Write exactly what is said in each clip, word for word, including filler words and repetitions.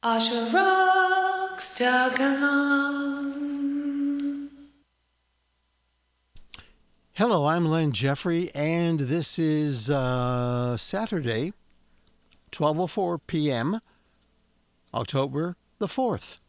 oshawa rocks dot com. Hello, I'm Len Jeffrey, and this is uh, Saturday, twelve oh four p.m., October the fourth.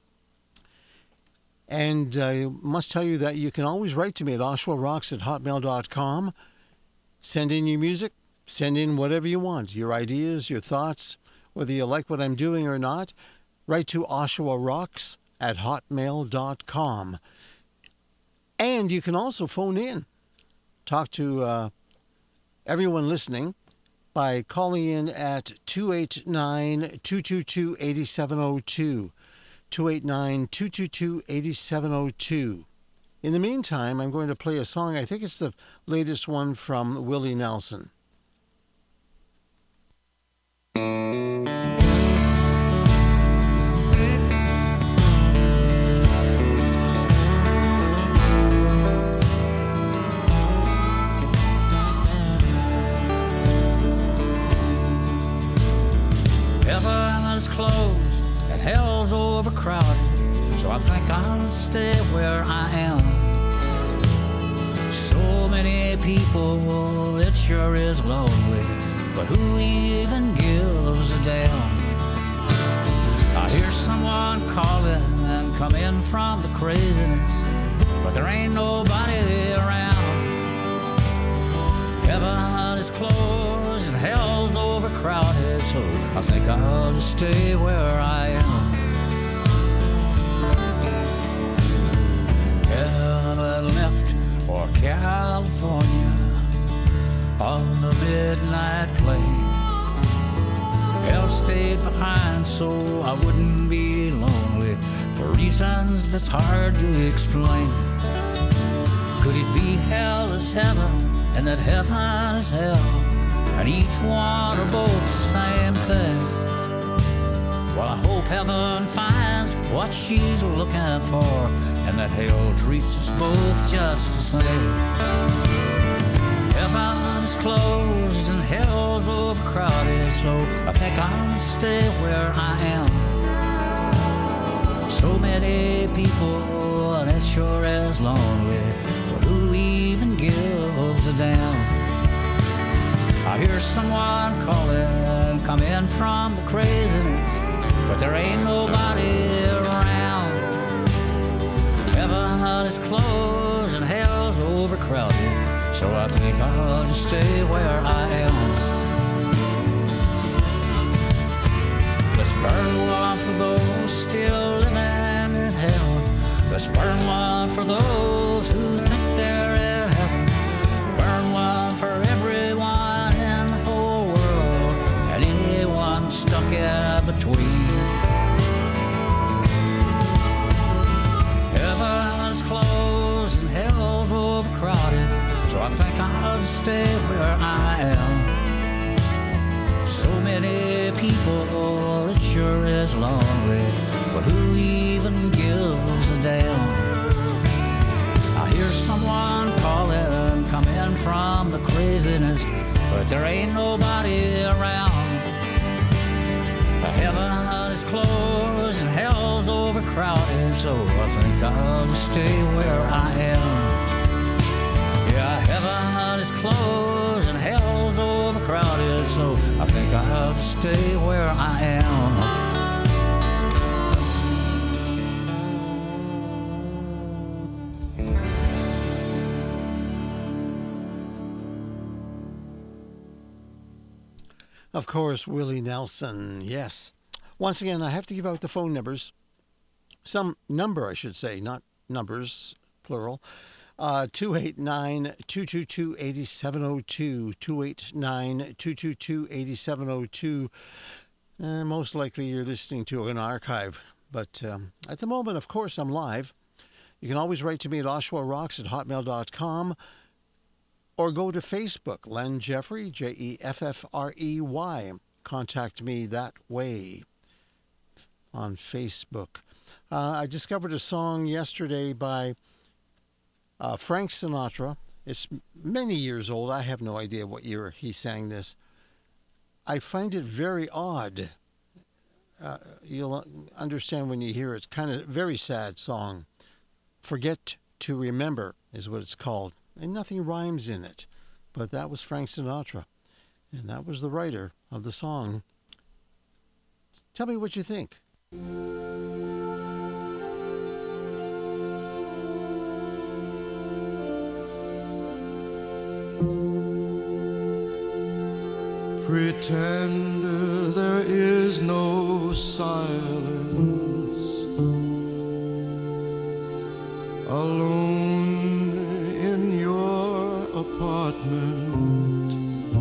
And I must tell you that you can always write to me at oshawa rocks at hotmail dot com. Send in your music, send in whatever you want, your ideas, your thoughts, whether you like what I'm doing or not. Write to oshawa rocks at hotmail dot com. And you can also phone in. Talk to uh, everyone listening by calling in at two eight nine, two two two, eight seven zero two. two eight nine, two two two, eight seven zero two. In the meantime, I'm going to play a song. I think it's the latest one from Willie Nelson. Heaven is closed and hell's overcrowded, so I think I'll stay where I am. So many people, it sure is lonely, but who even gives a damn? I hear someone calling and coming from the craziness, but there ain't nobody around. Heaven is closed and hell's overcrowded, so I think I'll just stay where I am. Heaven left for California on the midnight plane. Hell stayed behind so I wouldn't be lonely, for reasons that's hard to explain. Could it be hell is heaven and that heaven is hell, and each one are both the same thing? Well, I hope heaven finds what she's looking for, and that hell treats us both just the same. Heaven's closed and hell's overcrowded, so I think I'll stay where I am. So many people, and it sure is lonely, but who even gives a damn? I hear someone calling, coming from the craziness, but there ain't nobody around. Heaven is closed and hell's overcrowded, so I think I'll just stay where I am. Let's burn one for those still living in hell. Let's burn one for those who think they're in heaven. Burn one for everyone in the whole world, and anyone stuck in between. Heaven's closed and hell's overcrowded, so I think I'll stay where I am. So many people, it sure is lonely, but who even gives a damn? I hear someone calling, coming from the craziness, but there ain't nobody around. Heaven is closed and hell's overcrowded, so I think I'll just stay where I am. Yeah, heaven is closed and hell's overcrowded, so I think I'll just stay where I am. Of course, Willie Nelson, yes. Once again, I have to give out the phone numbers. Some number, I should say, not numbers, plural. Uh, two eight nine, two two two, eight seven zero two, two eight nine, two two two, eight seven zero two. Uh, most likely you're listening to an archive. But um, at the moment, of course, I'm live. You can always write to me at oshawa rocks at hotmail dot com. Or go to Facebook, Len Jeffrey, J E F F R E Y. Contact me that way on Facebook. Uh, I discovered a song yesterday by uh, Frank Sinatra. It's many years old. I have no idea what year he sang this. I find it very odd uh, you'll understand when you hear it. It's kind of very sad song. Forget to Remember is what it's called. And nothing rhymes in it. But that was Frank Sinatra. And that was the writer of the song. Tell me what you think. Pretend there is no silence. Alone in your apartment.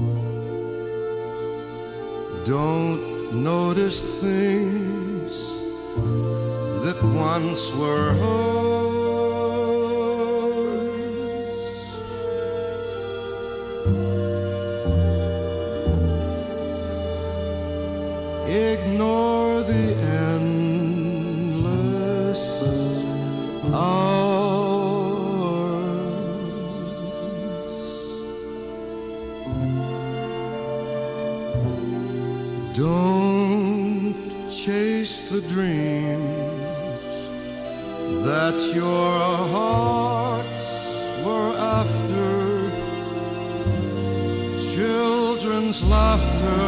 Don't notice things that once were hers. Ignore the endless hours. Don't chase the dreams that your hearts were after. Children's laughter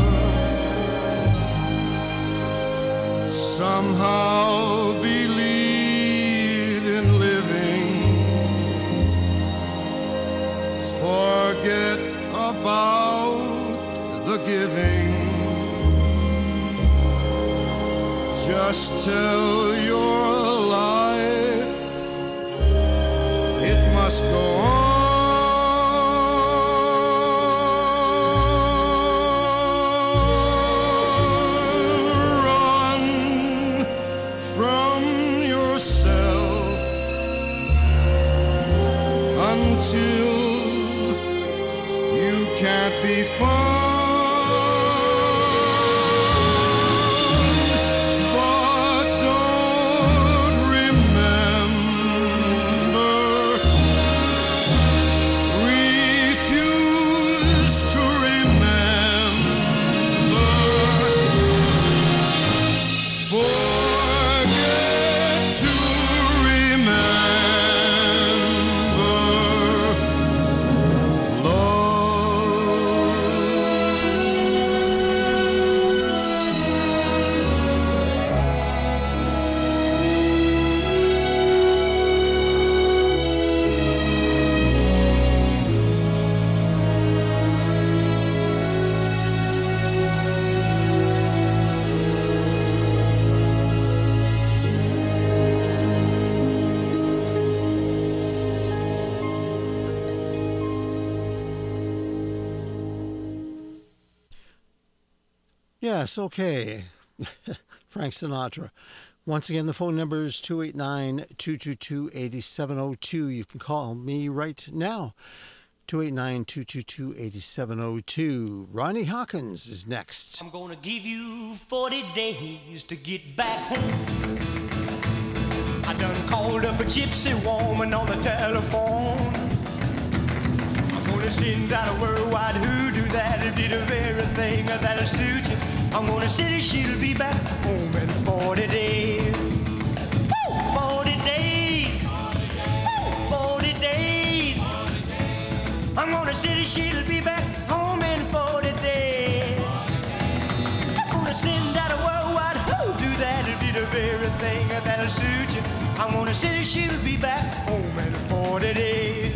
somehow believe in living. Forget about the giving. Just tell your life it must go on. Until you can't be found, but don't remember, refuse to remember, forget to remember. Yes, okay. Frank Sinatra. Once again, the phone number is two eight nine, two two two, eight seven zero two. You can call me right now. two eight nine, two two two, eight seven zero two. Ronnie Hawkins is next. I'm gonna give you forty days to get back home. I done called up a gypsy woman on the telephone. I'm gonna send out a worldwide hoodoo that'll be the very thing that'll suit you. I'm gonna say she'll be back home in forty days. Woo! forty days. Woo! forty days. I'm gonna say she'll be back home in forty days. I'm gonna send out a worldwide hoodoo that'll be the very thing that'll suit you. I'm gonna say she'll be back home in forty days.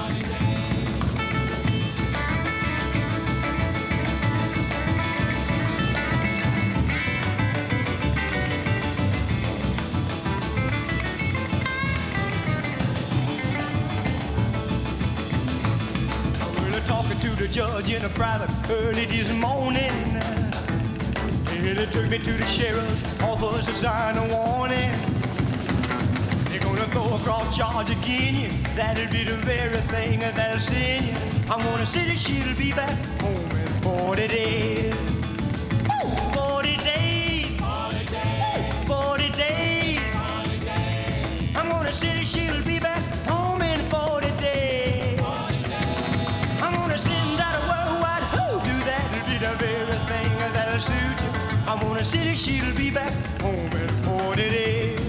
To the judge in a private early this morning. And it took me to the sheriff's office to sign a warning. They're gonna throw a cross charge again you. That'll be the very thing that'll send you. I'm gonna say that she'll be back home in forty days. Woo! forty days. forty days. forty days. forty days. I'm gonna say that she'll be back home in forty days. forty days. I'm gonna send out a worldwide hoodoo that'll be the very thing that'll suit you. I'm gonna gonna see that she'll be back home in forty days.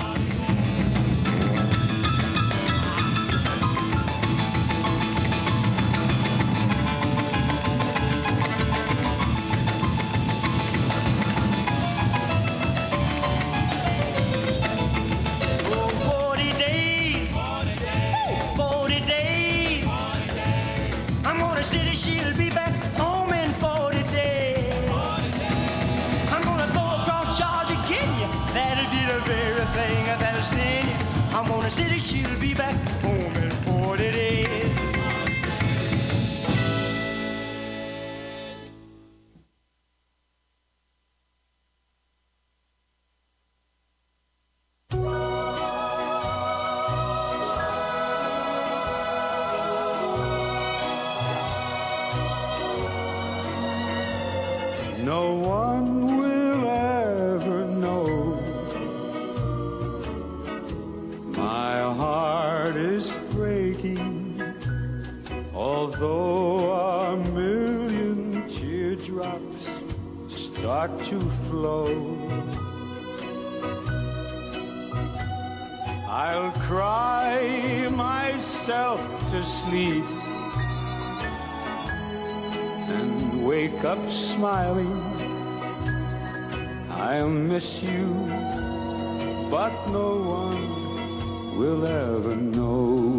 She'll be back home in forty days. I'm gonna go across Georgia, Virginia. That'll be the very thing that'll send you. I'm gonna say that she'll be back home in forty days. No one will ever know. My heart is breaking, although a million teardrops start to flow. I'll cry myself to sleep and wake up smiling. I'll miss you, but no one will ever know.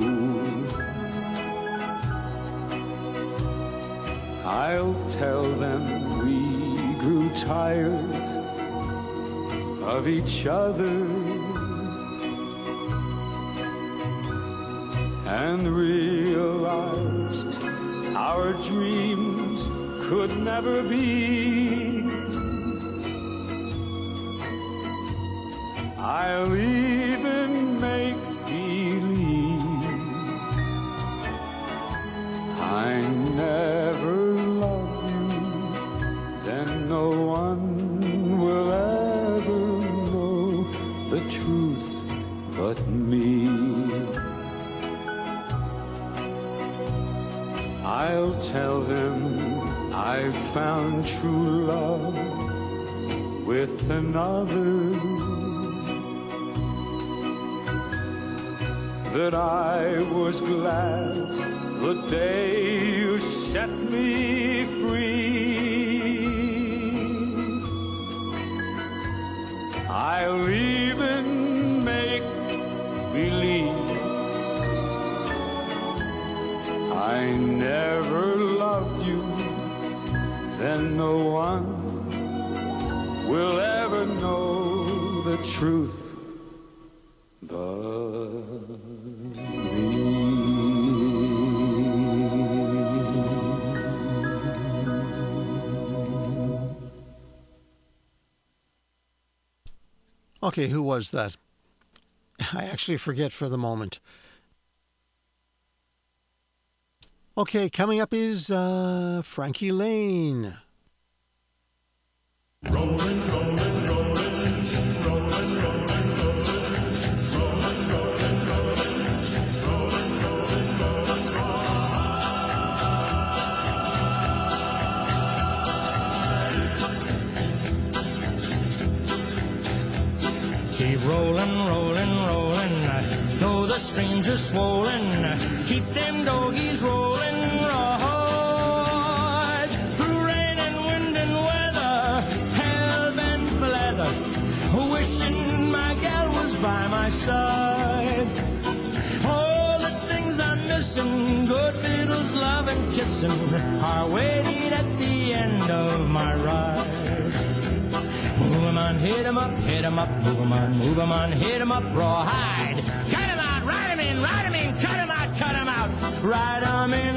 I'll tell them we grew tired of each other and realized our dreams could never be. I'll even make believe I never loved you, then no one will ever know the truth but me. I'll tell them I found true love with another, that I was glad the day you set me free. I'll even make believe I never loved you, then no one will ever know the truth but me. Okay, who was that? I actually forget for the moment. Okay, coming up is uh, Frankie Lane. Rolling, rolling, rolling, rolling, rolling, rolling, rolling, rolling, rolling, rolling, rolling, rolling. Keep rolling, rolling, rolling, though the streams are swollen. Keep them doggies rolling, right through rain and wind and weather, hell-bent for leather, wishing my gal was by my side. All the things I'm missing, good fiddles, love and kissing, are waiting at the end of my ride. Move 'em on, hit 'em up, hit 'em up, move 'em on, move 'em on, hit 'em up, rawhide. Cut 'em out, ride 'em in, ride 'em in, cut 'em out, cut 'em out, ride 'em in,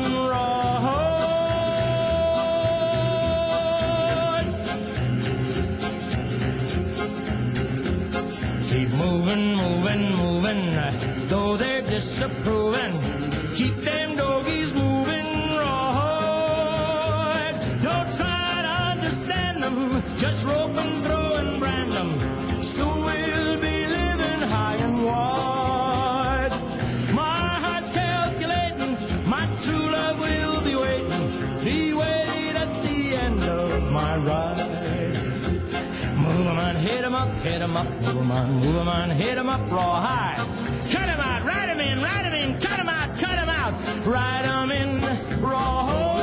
rawhide. Keep moving, moving, moving, though they're disapproving. Keep them doggies moving, rawhide. Don't try to understand them, just rope and throw and brand them. Soon we'll be living high and wide. My heart's calculating, my true love will be waiting, be waiting at the end of my ride. up, hit 'em up, move 'em on, move 'em on, hit 'em up, rawhide. Cut 'em out, ride 'em in, ride 'em in, cut 'em out, cut 'em out, ride 'em in, rawhide.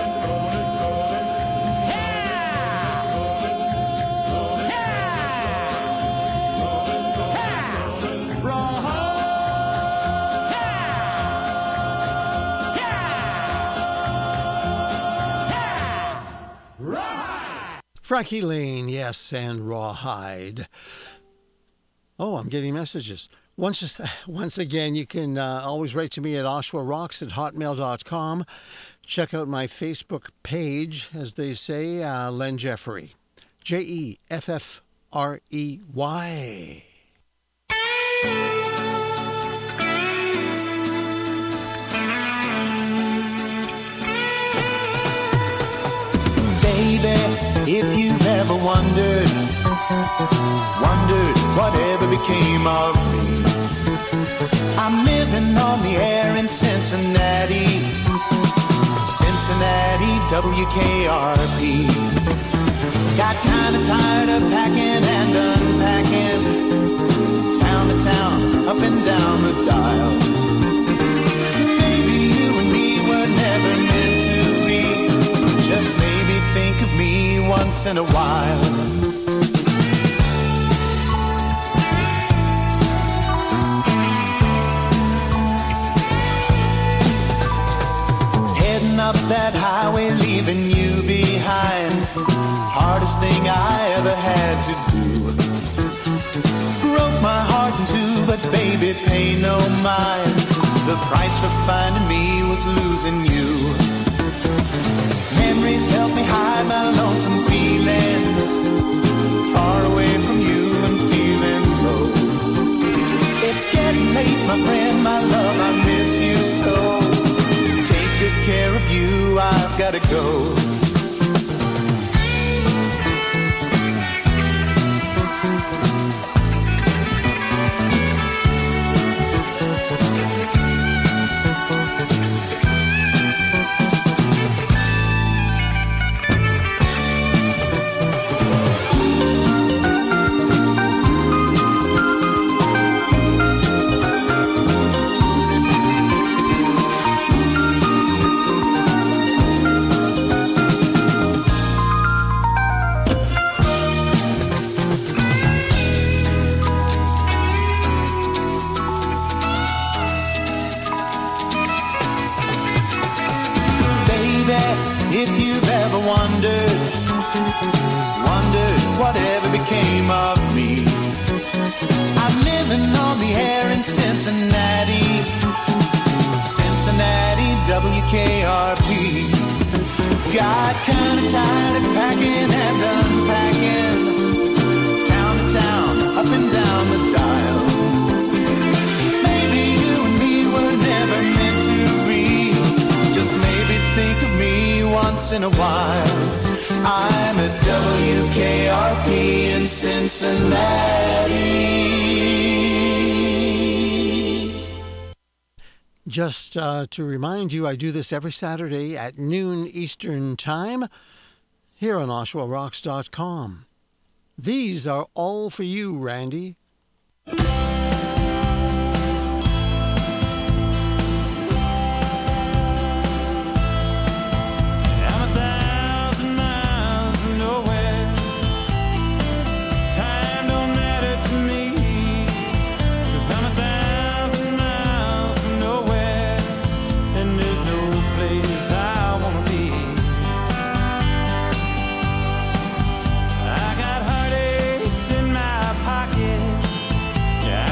Frankie Lane, yes, and Rawhide. Oh, I'm getting messages. Once once again, you can uh, always write to me at oshawa rocks at hotmail dot com. Check out my Facebook page, as they say, uh, Len Jeffrey. J E F F R E Y. Baby, if you've ever wondered, wondered whatever became of me, I'm living on the air in Cincinnati, Cincinnati, W K R P. Got kinda tired of packing and unpacking, town to town, up and down the dial. Maybe you and me were never meant to be, just maybe think of me once in a while. Heading up that highway, leaving you behind, hardest thing I ever had to do. Broke my heart in two, but baby, pay no mind, the price for finding me was losing you. Memories help me hide my lonesome feeling, far away from you and feeling low. It's getting late, my friend, my love, I miss you so. Take good care of you, I've gotta go. If you've ever wondered, wondered whatever became of me, I'm living on the air in Cincinnati, Cincinnati, W K R P. Got kinda tired of packing and unpacking, town to town, up and down the dial. Maybe you and me were never meant to be, just maybe think of me once in a while. I'm at W K R P in Cincinnati. Just uh, to remind you, I do this every Saturday at noon Eastern Time here on oshawa rocks dot com. These are all for you, Randy. Yeah,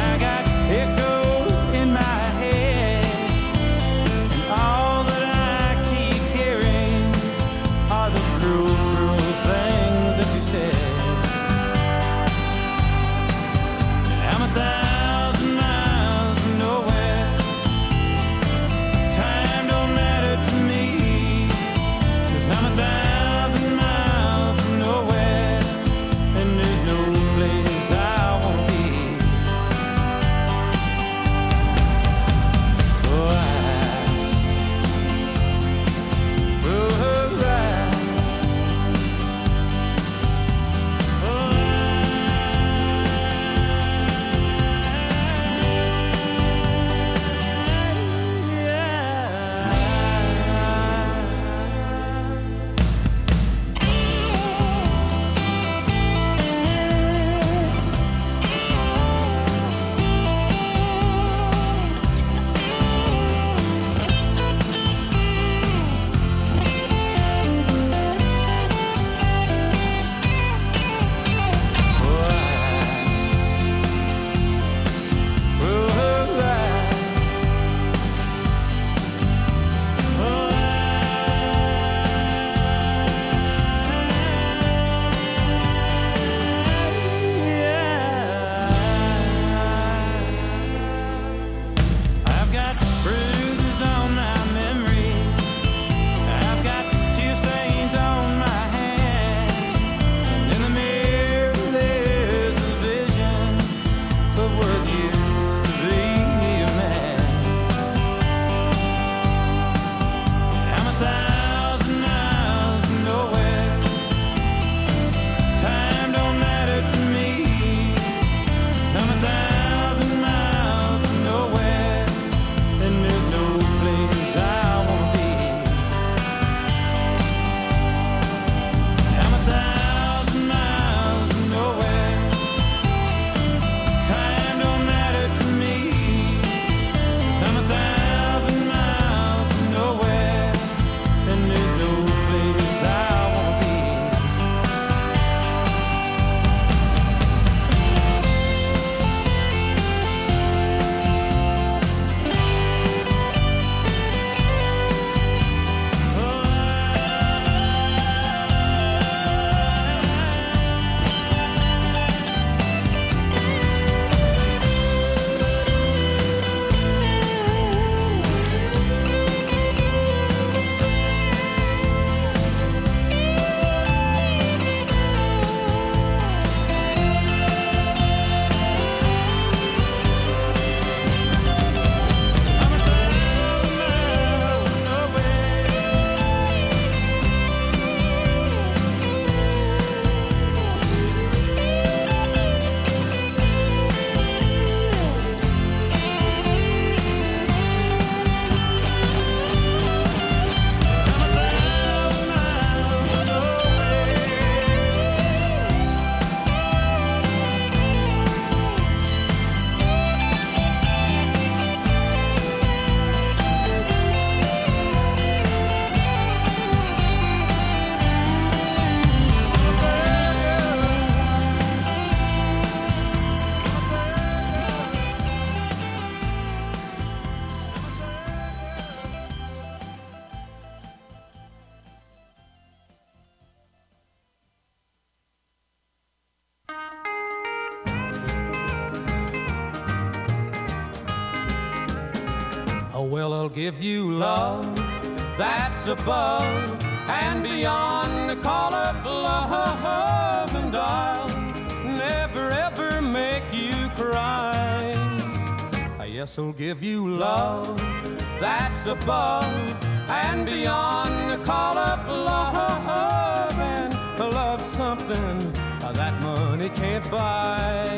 I'll give you love that's above and beyond the call of love, and I'll never ever make you cry. Yes, I'll give you love that's above and beyond the call of love, and love something that money can't buy.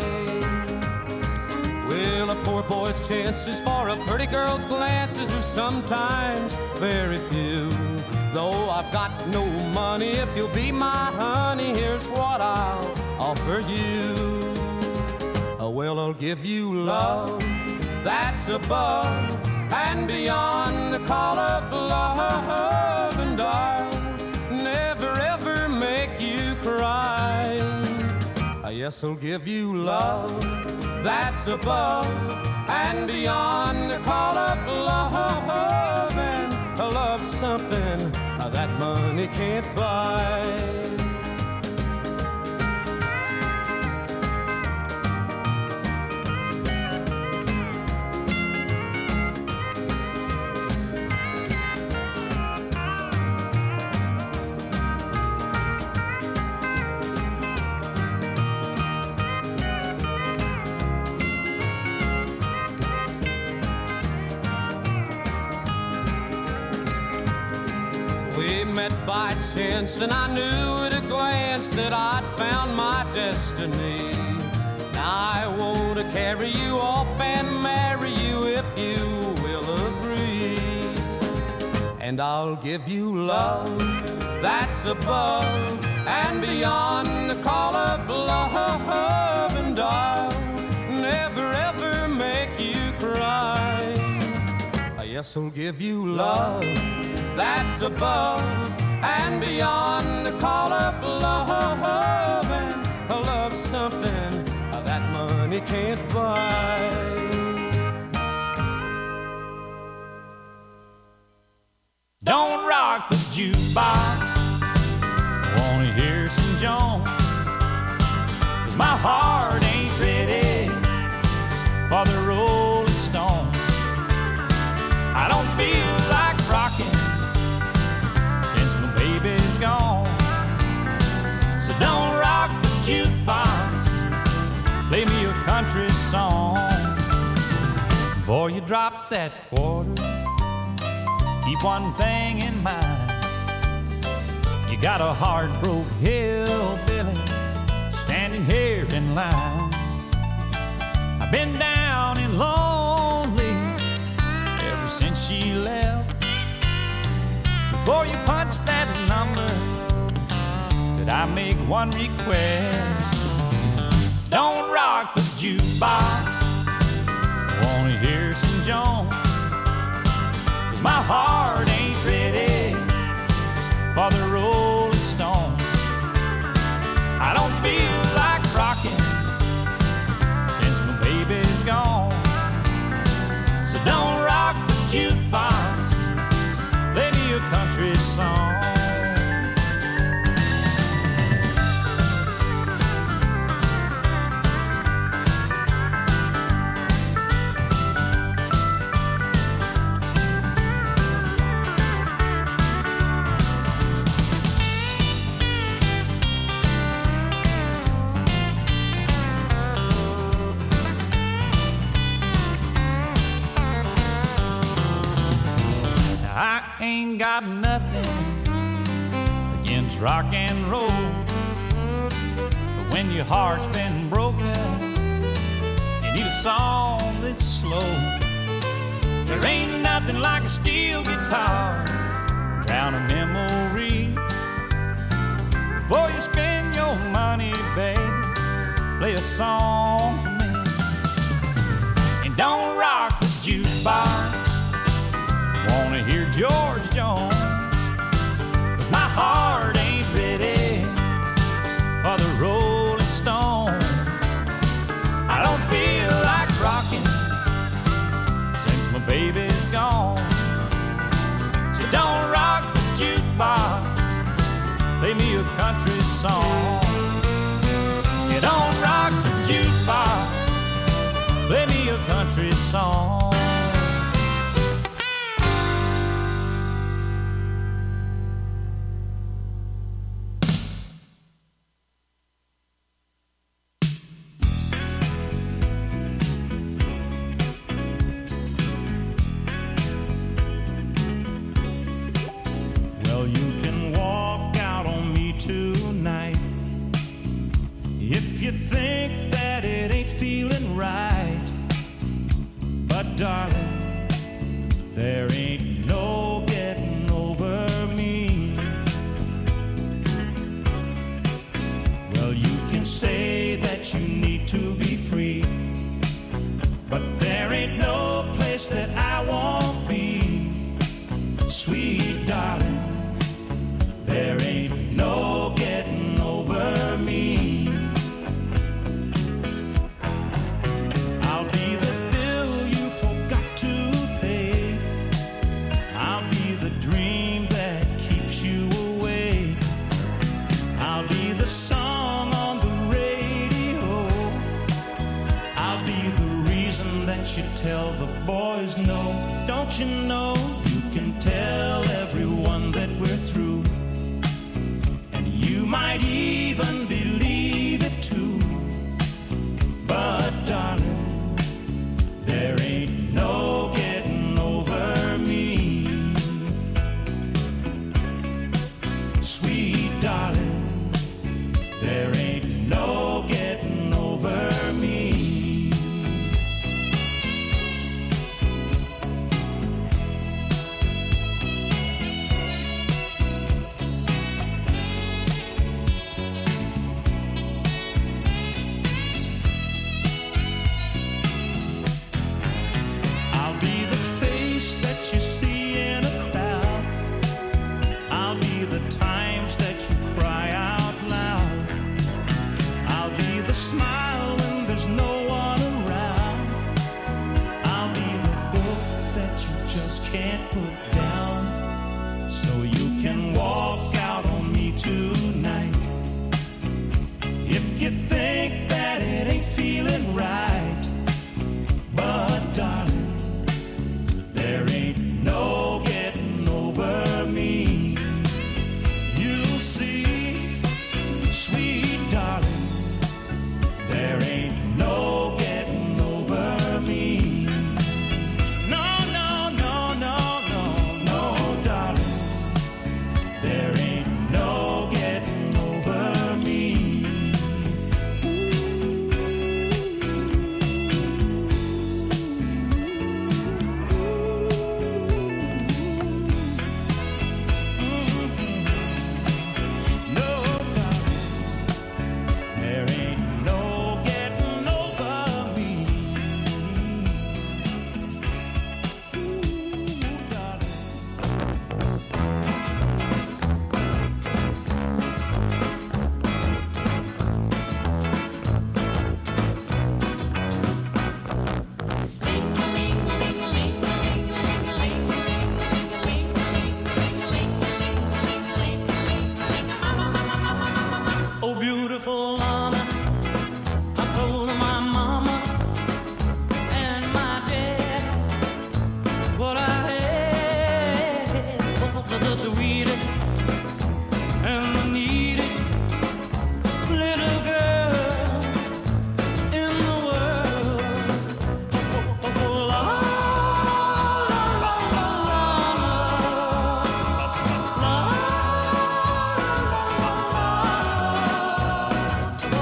Well, a poor boy's chances for a pretty girl's glances are sometimes very few. Though I've got no money, if you'll be my honey, here's what I'll offer you. Oh, well, I'll give you love that's above and beyond the call of love, and I'll never ever make you cry. Yes, I'll give you love that's above and beyond the call of love, and love something that money can't buy. Met by chance, and I knew at a glance that I'd found my destiny. Now I want to carry you off and marry you if you will agree. And I'll give you love that's above and beyond the call of love, and I'll never ever make you cry. Yes, I'll give you love that's above and beyond the call of love, and love something that money can't buy. Don't rock the jukebox, wanna hear some Jones, 'cause my heart ain't ready for the Rolling Stones. I don't feel like rocking since my baby's gone. So don't rock the jukebox, play me a country song. Before you drop that quarter, keep one thing in mind. You got a heart-broke hillbilly standing here in line. I've been down and lonely ever since she left. Before you punch that number, could I make one request? Don't rock the jukebox, wanna hear some Jones, 'cause my heart ain't ready for the Rolling Stones. I don't feel like rocking since my baby's gone. So don't rock the jukebox, play me a country song. I ain't got nothing against rock and roll, but when your heart's been broken, you need a song that's slow. There ain't nothing like a steel guitar, drown a memory. Before you spend your money, babe, play a song for me. And don't rock the jukebox, wanna hear George Jones, 'cause my heart ain't ready for the Rolling Stones. I don't feel like rocking since my baby's gone. So don't rock the jukebox, play me a country song. You don't rock the jukebox, play me a country song. think that it ain't feeling right, but darling, there ain't no getting over me. Well, you can say that you need to be free, but there ain't no place that I won't be. Sweet darling, there ain't no getting over me. I'll be the bill you forgot to pay. I'll be the dream that keeps you awake. I'll be the song on the radio. I'll be the reason that you tell the boys no. Don't you know you can tell everyone that we're through, and you might even believe it too. But darling, there ain't no getting over me. Sweet darling, there ain't no getting over me. I'll be the face that you see in a crowd. I'll be the times that you cry out loud. I'll be the smile when there's no one around. I'll be the book that you just can't put down, so you can walk out on me tonight. If you think that it ain't feeling right, but darling, there ain't no getting over me. You'll see, sweet darling, there ain't no getting over me. No, no, no, no, no, no, darling, there ain't no getting over me. No, darling, there ain't no getting over me. Ooh, darling. Oh, beautiful mama, I told my mama and my dad what I had was the sweetest and the neatest little girl in the world. Oh, la, la, la, la, la, la.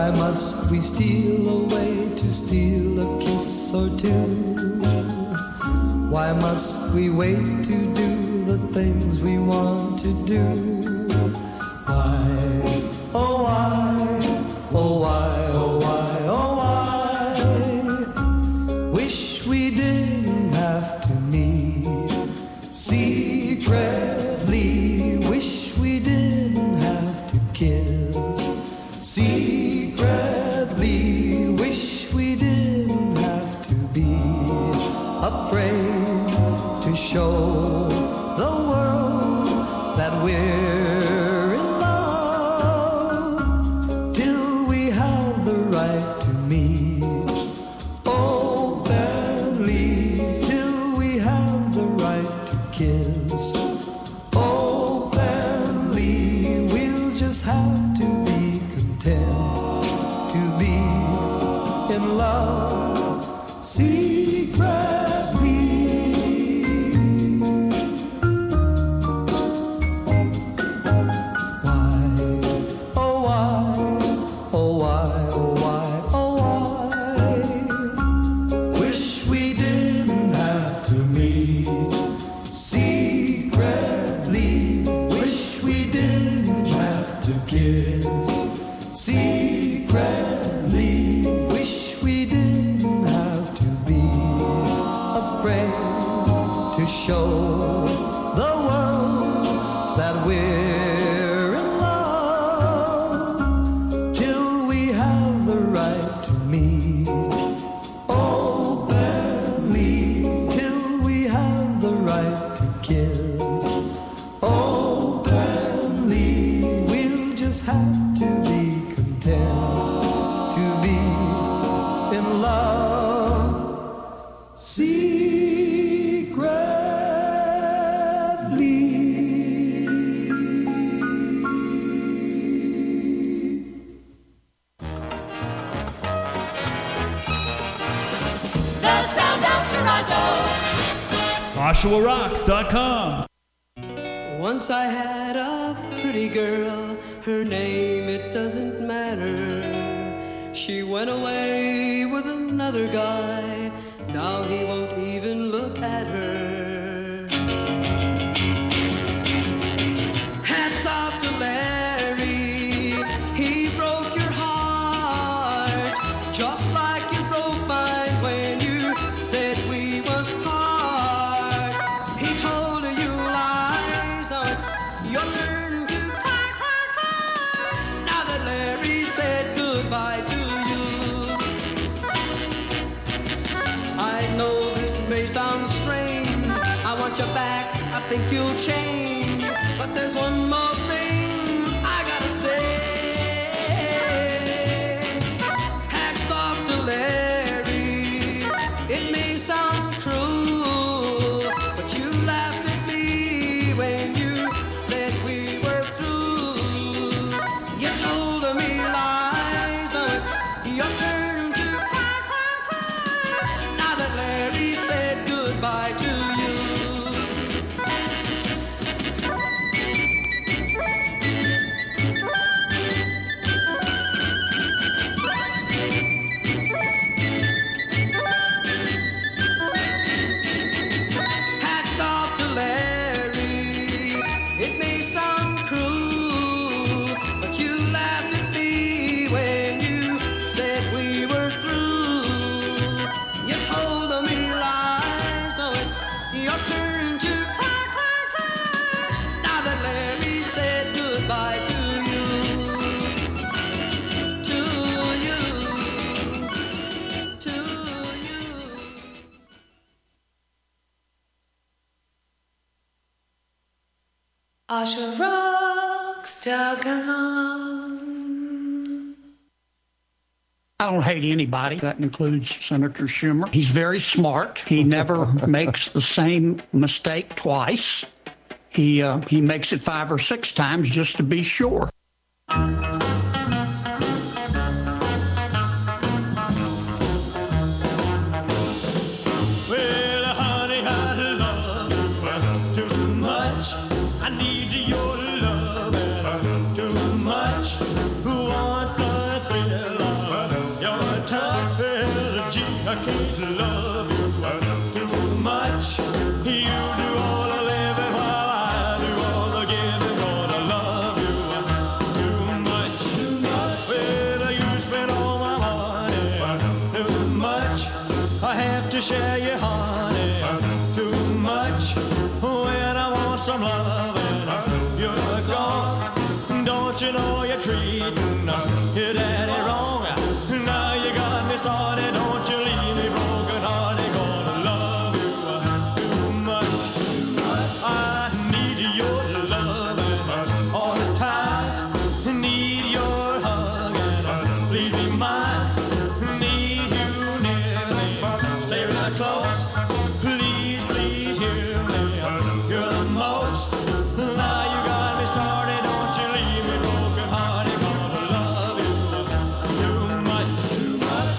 Why must we steal away to steal a kiss or two? Why must we wait to do the things we want to do? Why, oh why, oh why, oh why, oh why? Wish we didn't have to meet secretly. Wish we didn't have to kiss secretly. Wish we didn't have to be afraid to show the world that we're in love till we have the right to meet openly, till we have the right to kiss openly. We'll just have to be content to be in love secretly. Why, oh why, oh why, oh why, oh why? Wish we didn't have to meet secretly. Wish we didn't have to kiss secretly. Wish we didn't have to be afraid to show the world that we're in love till we have the right to meet openly, till we have the right to kiss openly. We'll just have to be content to be in love secretly. The sound of Toronto. Oshawa Rocks dot com. Once I had a pretty girl, her name it doesn't matter. She went away with another guy, now he won't even look at her. Hats off to Larry, he broke your heart, just like you broke mine when you said we was part. He told you lies, now it's your turn to cry, cry, cry. Now that Larry said goodbye to you, I know this may sound strange. I want you back, I think you'll change. But there's one more thing I gotta say. Hats off to Larry. It may sound cruel, but you laughed at me when you said we were through. You told me lies, now it's your turn to cry, cry, cry. Now that Larry said goodbye to you. Hats off to Larry. It may sound cruel, but you laughed at me when you said we were through. You told me lies, so it's your turn to cry, cry, cry. Now that Larry said goodbye to you, to you, to you. Oshawa Rocks dot com. I don't hate anybody. That includes Senator Schumer. He's very smart. He never makes the same mistake twice. He uh, he makes it five or six times just to be sure. Well, honey, I love you too much. I need your love too much. Want the thrill to share your honey too much. When I want some loving, you're gone. Don't you know you're treating your daddy wrong? Now you got me started, don't you leave me broken hearted. Gonna love you too much. I need your loving all the time. Need your hugging, please be mine. Need you near me, stay real close. Please, please hear me, you're the most. Now you got me started, don't you leave me broken hearted. Gonna love you too much, too much.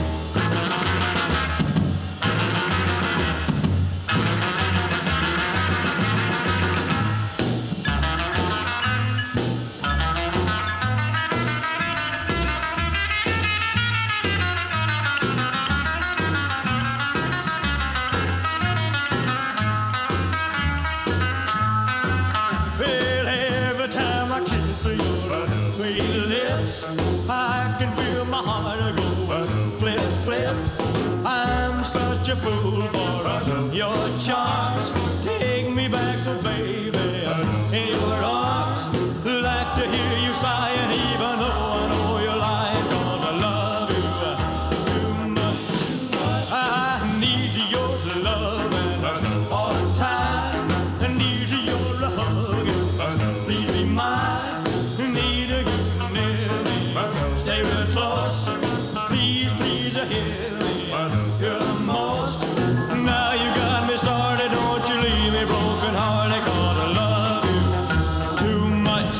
Well, every time I kiss your sweet lips, I can feel my heart go flip, flip. I'm such a fool for your charms. Take me back, oh baby, in your arms. Like to hear you sighing, even though I know you're lying. Gonna love you too much. I need your loving all the time. I need your hugging, please be mine. Need you near me, stay real close. Please, please hear me, you're the most. Now you got me started, don't you leave me broken hearted. Gonna love you too much.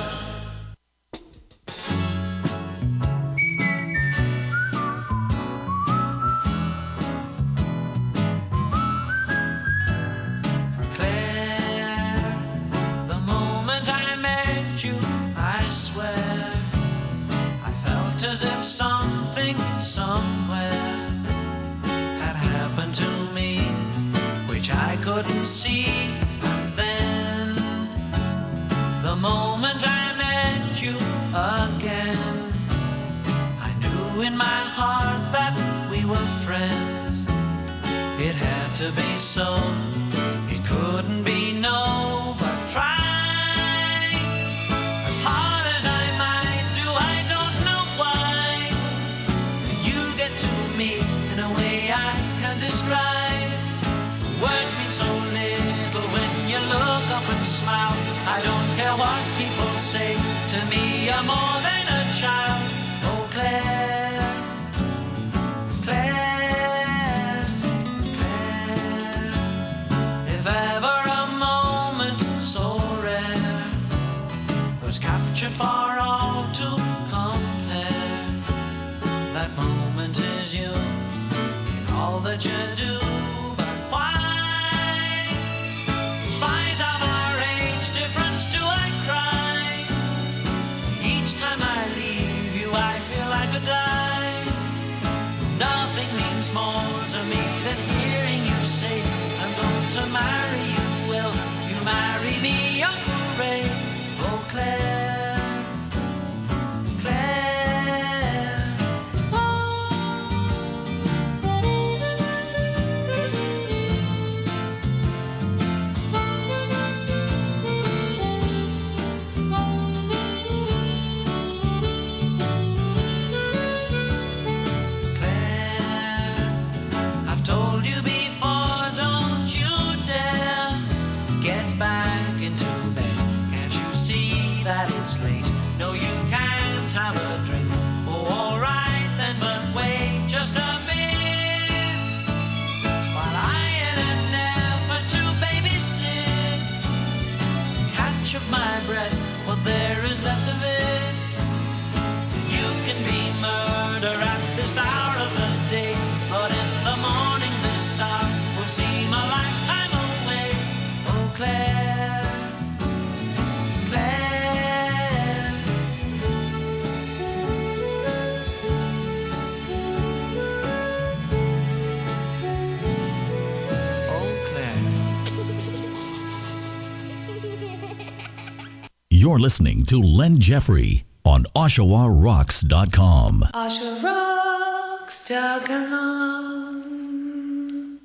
Claire, the moment I met you, I swear, I felt as if something somewhere had happened to me, which I couldn't see. And then, the moment I met you again, I knew in my heart that we were friends. It had to be so, it couldn't be no, but try as hard as I might do, I don't know why you get to me in a way I can't describe. Words mean so little when you look up and smile. I don't care what people say, to me you're more than a child. Oh Claire, Claire, Claire, if ever a moment so rare was captured for all to compare, that moment is you in all that you do. But why, in spite of our age difference, do I cry? Each time I leave you, I feel I could die. Nothing means more to me than hearing you say, I'm going to marry you. Will you marry me, Uncle Ray? Oh Claire, Claire. Claire, I've told you before, don't you dare get back into bed. Can't you see that it's late? No, you can't have a drink. Oh, all right then, but wait just a bit while I, in an effort to babysit, catch up my breath, what there is left of it. You can be murder at this hour of the day, but in the morning this hour will seem a lifetime away. Oh Claire, Claire. Oh Claire. You're listening to Len Jeffrey on Oshawa Rocks dot com. Oshawa Rocks dot com.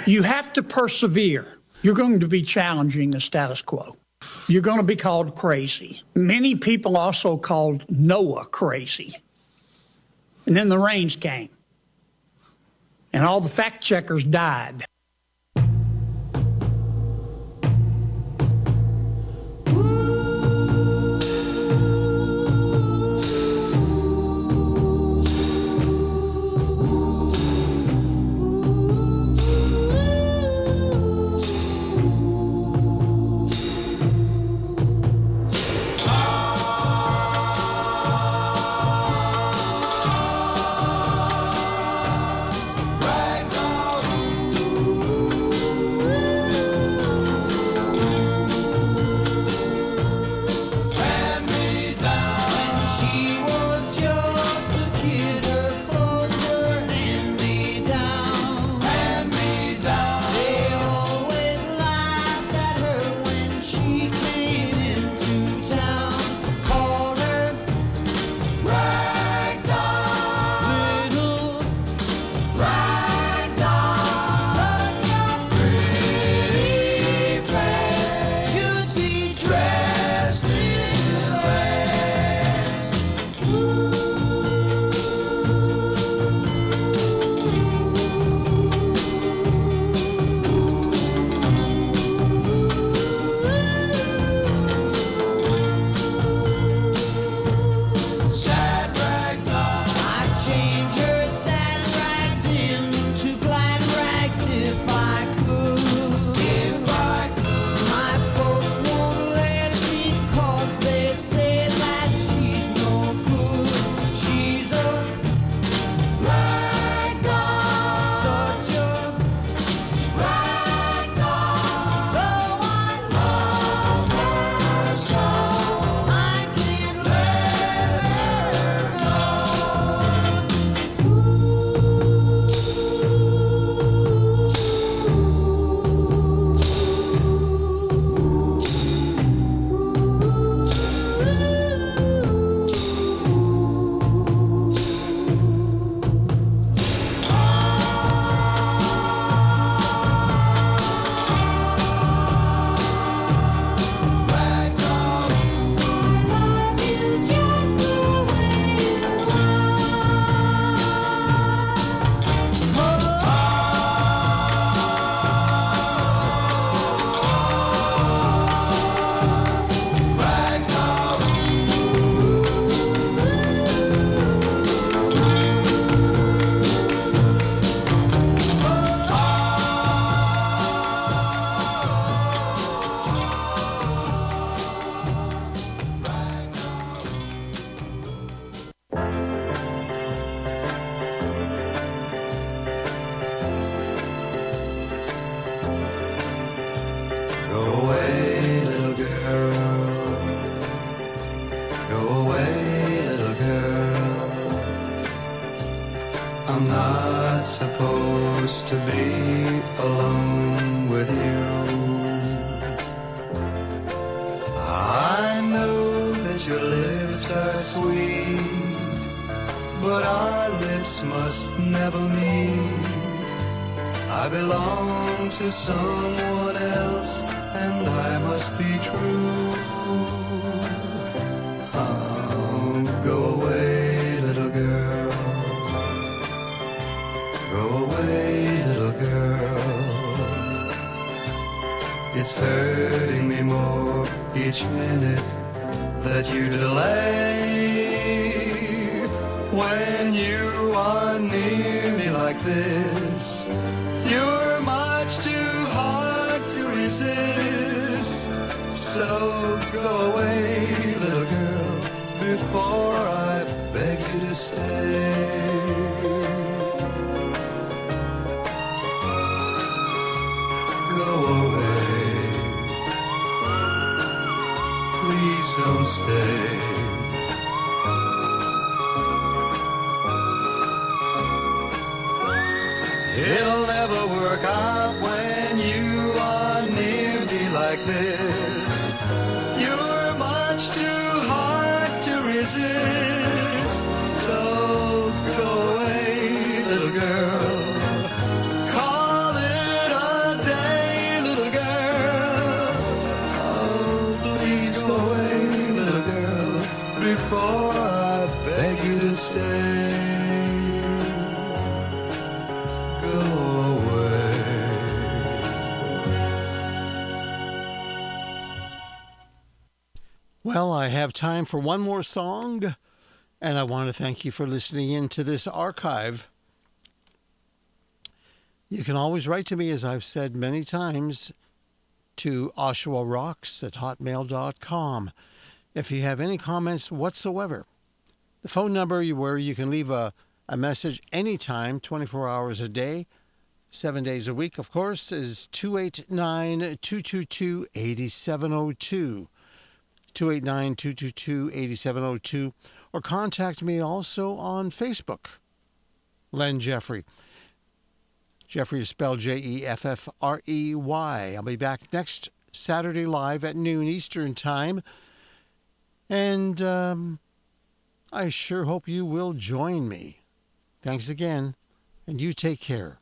You have to persevere. You're going to be challenging the status quo. You're going to be called crazy. Many people also called Noah crazy. And then the rains came. And all the fact checkers died. I'm not supposed to be alone with you. I know that your lips are sweet, but our lips must never meet. I belong to someone else, and I must be true. Oh, go away, little girl. Go away, little girl. It's hurting me more each minute that you delay. When you are near me like this, you're much too hard to resist. So go away, little girl, before I beg you to stay. Go away, please don't stay. It'll never work out when you are near me like this. You're much too hard to resist. So go away, little girl. Call it a Well, I have time for one more song, and I want to thank you for listening in to this archive. You can always write to me, as I've said many times, to Oshawa Rocks at hotmail dot com if you have any comments whatsoever. The phone number where you can leave a, a message anytime, twenty-four hours a day, seven days a week, of course, is two eight nine, two two two, eight seven zero two. two eight nine, two two two, eight seven zero two, or contact me also on Facebook, Len Jeffrey. Jeffrey is spelled J E F F R E Y. I'll be back next Saturday live at noon Eastern Time, and um, I sure hope you will join me. Thanks again, and you take care.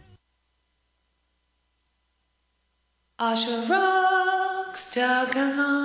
Oshawa Rocks dot com.